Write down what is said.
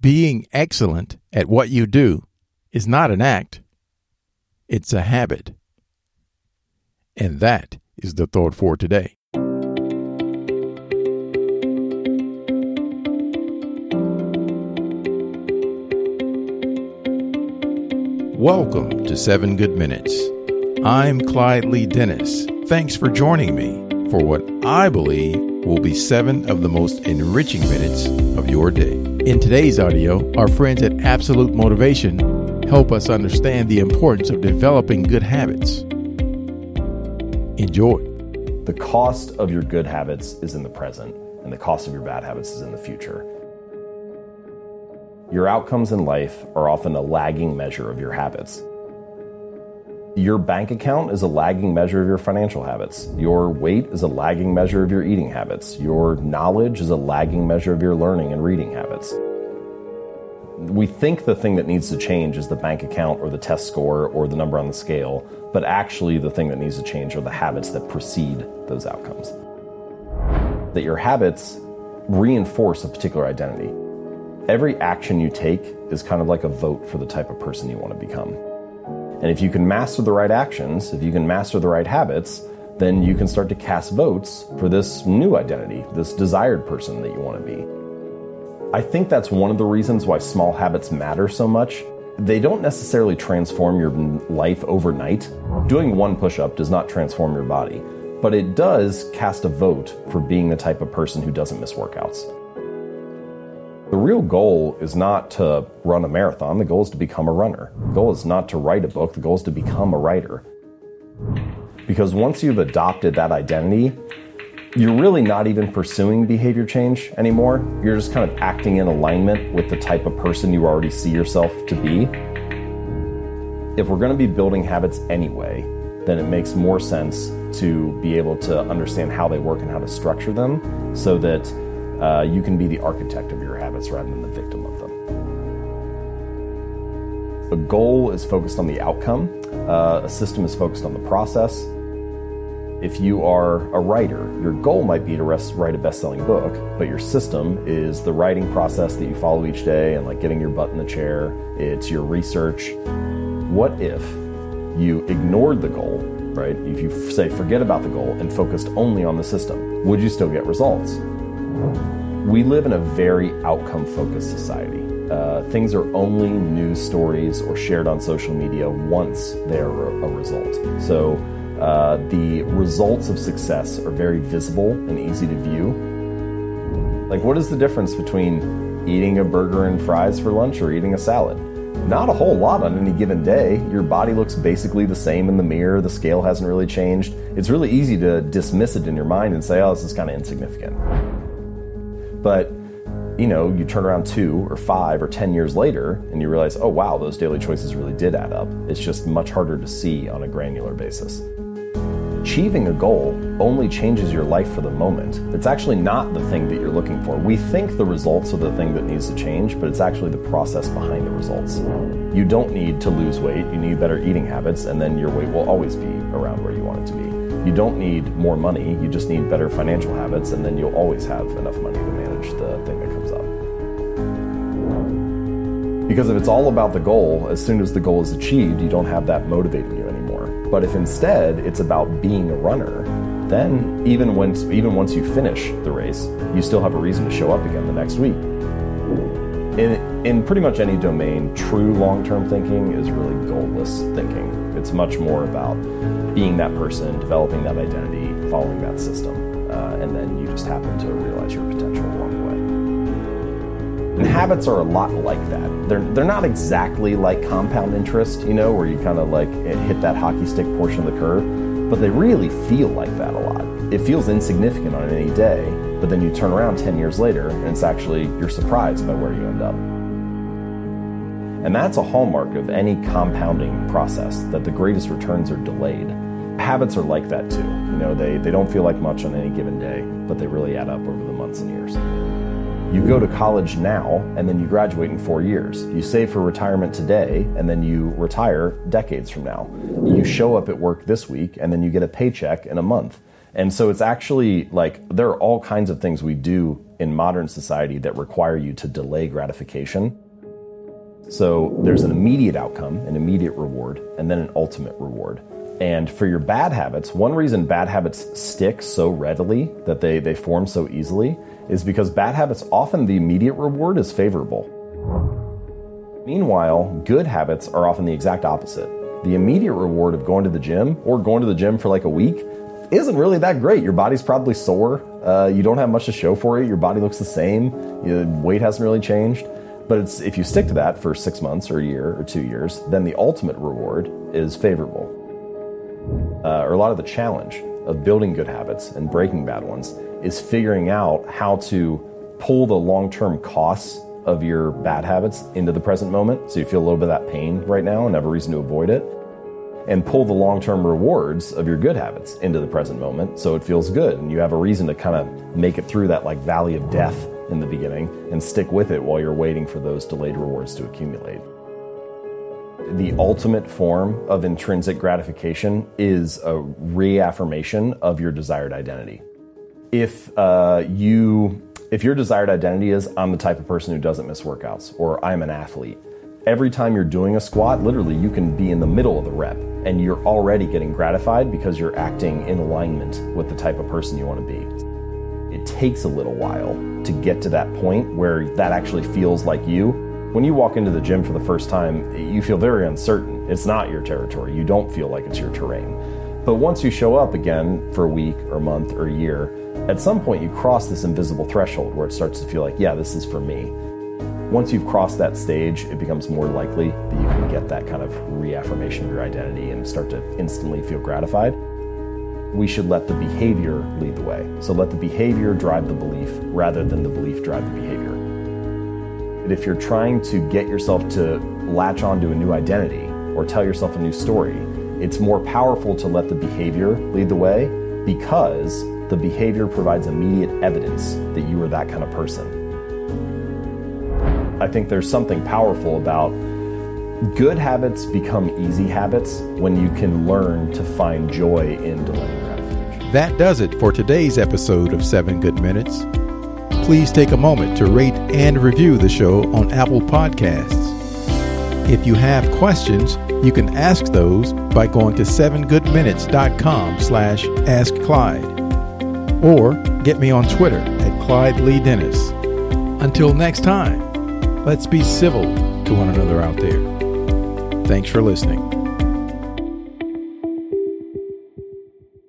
Being excellent at what you do is not an act, it's a habit. And that is the thought for today. Welcome to 7 Good Minutes. I'm Clyde Lee Dennis. Thanks for joining me for what I believe will be 7 of the most enriching minutes of your day. In today's audio, our friends at Absolute Motivation help us understand the importance of developing good habits. Enjoy. The cost of your good habits is in the present, and the cost of your bad habits is in the future. Your outcomes in life are often a lagging measure of your habits. Your bank account is a lagging measure of your financial habits. Your weight is a lagging measure of your eating habits. Your knowledge is a lagging measure of your learning and reading habits. We think the thing that needs to change is the bank account or the test score or the number on the scale, but actually the thing that needs to change are the habits that precede those outcomes. That your habits reinforce a particular identity. Every action you take is kind of like a vote for the type of person you want to become. And if you can master the right actions, if you can master the right habits, then you can start to cast votes for this new identity, this desired person that you want to be. I think that's one of the reasons why small habits matter so much. They don't necessarily transform your life overnight. Doing one push-up does not transform your body, but it does cast a vote for being the type of person who doesn't miss workouts. The real goal is not to run a marathon. The goal is to become a runner. The goal is not to write a book. The goal is to become a writer. Because once you've adopted that identity, you're really not even pursuing behavior change anymore. You're just kind of acting in alignment with the type of person you already see yourself to be. If we're going to be building habits anyway, then it makes more sense to be able to understand how they work and how to structure them so that you can be the architect of your habits rather than the victim of them. A goal is focused on the outcome. A system is focused on the process. If you are a writer, your goal might be to write a best-selling book, but your system is the writing process that you follow each day and like getting your butt in the chair. It's your research. What if you ignored the goal, right? If you say forget about the goal and focused only on the system, would you still get results? We live in a very outcome-focused society. Things are only news stories or shared on social media once they are a result. So the results of success are very visible and easy to view. Like, what is the difference between eating a burger and fries for lunch or eating a salad? Not a whole lot on any given day. Your body looks basically the same in the mirror. The scale hasn't really changed. It's really easy to dismiss it in your mind and say, oh, this is kind of insignificant. But, you know, you turn around 2 or 5 or 10 years later and you realize, oh wow, those daily choices really did add up. It's just much harder to see on a granular basis. Achieving a goal only changes your life for the moment. It's actually not the thing that you're looking for. We think the results are the thing that needs to change, but it's actually the process behind the results. You don't need to lose weight, you need better eating habits, and then your weight will always be around where you want it to be. You don't need more money, you just need better financial habits, and then you'll always have enough money to manage the thing that comes up. Because if it's all about the goal, as soon as the goal is achieved, you don't have that motivating you anymore. But if instead it's about being a runner, then even once you finish the race, you still have a reason to show up again the next week. In pretty much any domain, true long-term thinking is really goalless thinking. It's much more about being that person, developing that identity, following that system, and then you just happen to realize your potential along the way. And habits are a lot like that. They're not exactly like compound interest, you know, where you kind of like hit that hockey stick portion of the curve, but they really feel like that a lot. It feels insignificant on any day, but then you turn around 10 years later and it's actually, you're surprised by where you end up. And that's a hallmark of any compounding process, that the greatest returns are delayed. Habits are like that too. You know, they don't feel like much on any given day, but they really add up over the months and years. You go to college now, and then you graduate in 4 years. You save for retirement today, and then you retire decades from now. You show up at work this week, and then you get a paycheck in a month. And so it's actually like there are all kinds of things we do in modern society that require you to delay gratification. So there's an immediate outcome, an immediate reward, and then an ultimate reward. And for your bad habits, one reason bad habits stick so readily, that they form so easily, is because bad habits, often the immediate reward is favorable. Meanwhile, good habits are often the exact opposite. The immediate reward of going to the gym, or going to the gym for like a week, isn't really that great. Your body's probably sore. You don't have much to show for it. Your body looks the same. Your weight hasn't really changed. But if you stick to that for 6 months or a year or 2 years, then the ultimate reward is favorable. Or a lot of the challenge of building good habits and breaking bad ones is figuring out how to pull the long-term costs of your bad habits into the present moment, so you feel a little bit of that pain right now and have a reason to avoid it, and pull the long-term rewards of your good habits into the present moment so it feels good and you have a reason to kind of make it through that like valley of death in the beginning and stick with it while you're waiting for those delayed rewards to accumulate. The ultimate form of intrinsic gratification is a reaffirmation of your desired identity. If your desired identity is, I'm the type of person who doesn't miss workouts, or I'm an athlete, every time you're doing a squat, literally you can be in the middle of the rep and you're already getting gratified because you're acting in alignment with the type of person you want to be. It takes a little while to get to that point where that actually feels like you. When you walk into the gym for the first time, you feel very uncertain. It's not your territory. You don't feel like it's your terrain. But once you show up again for a week or a month or a year, at some point you cross this invisible threshold where it starts to feel like, yeah, this is for me. Once you've crossed that stage, it becomes more likely that you can get that kind of reaffirmation of your identity and start to instantly feel gratified. We should let the behavior lead the way. So let the behavior drive the belief rather than the belief drive the behavior. And if you're trying to get yourself to latch onto a new identity or tell yourself a new story, it's more powerful to let the behavior lead the way because the behavior provides immediate evidence that you are that kind of person. I think there's something powerful about good habits become easy habits when you can learn to find joy in delaying gratification. That does it for today's episode of 7 Good Minutes. Please take a moment to rate and review the show on Apple Podcasts. If you have questions, you can ask those by going to 7goodminutes.com/askclyde or get me on Twitter at Clyde Lee Dennis. Until next time, let's be civil to one another out there. Thanks for listening.